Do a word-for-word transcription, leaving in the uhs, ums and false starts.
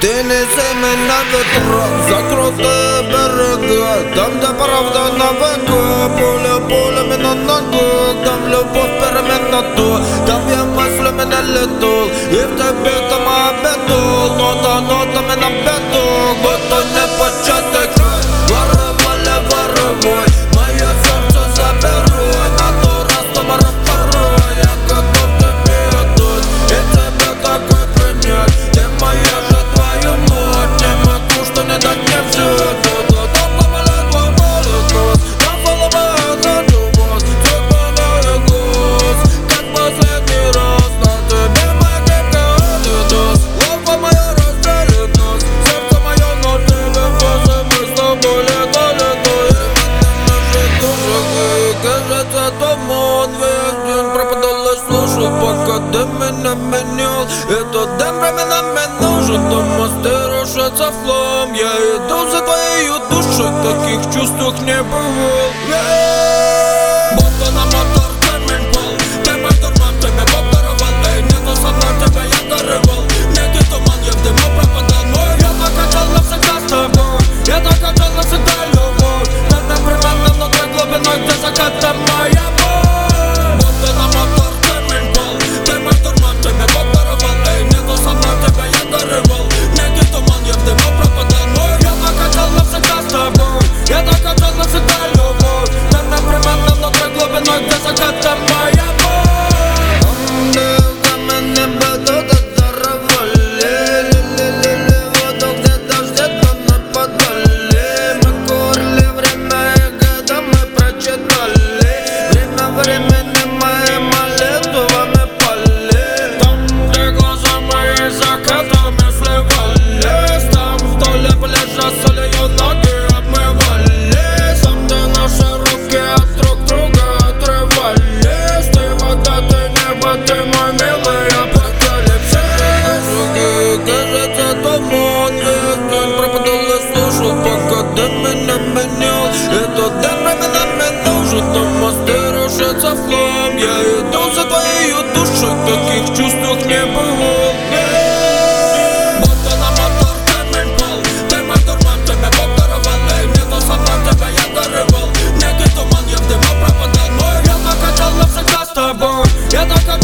Ты неси меня ветром за крутые берега, там, где правда на века. Пуля пулями на ногах, там любовь перемена то, там я мыслями не летал, и в тебе там обедал. Нота нотами на беду, будто не початый край. Воровали, воровой, мое сердце заберу, на то раз, то мороз порой. Я готов тебе отдать, и тебе такой принять. Ты моя же твою мать, не могу, что не дать мне все. Пока ты меня менял, этот дым временами мне нужен. Там мосты рушатся в хлам, я иду за твоей душой, таких чувствах не бывал. Будто на мотор камень пал, ты мой дурман, ты меня попаровал. Эй, нету со мной, тебя я дорывал. Некий туман, я в дыму пропадал. Мой, я так хотел навсегда с тобой, я так хотел навсегда любовь. Над ним временно внутри глубиной, где заката моя боль. Будто на мотор я так хотел навсегда любовь, там непременно внутри глубиной, где заката моя боль. Там, где каменные батуты дорвали, лили воду, где дожди то нападали. Мы курили время и года мы прочитали, время времени мои молитвами пали. Там, где глаза мои закатами сливались, там вдоль пляжа солью ноги этот дым временами нужен, там мосты рушатся в хлам. Я иду за твоей душой, таких чувствах не бывал. Будто на мотор камень пал, ты мой дурман, ты меня попаровал. Эй, нету со мной, тебя я дорывал. Некий туман, я в дыму пропадал. Мой, я так хотел навсегда с тобой, я так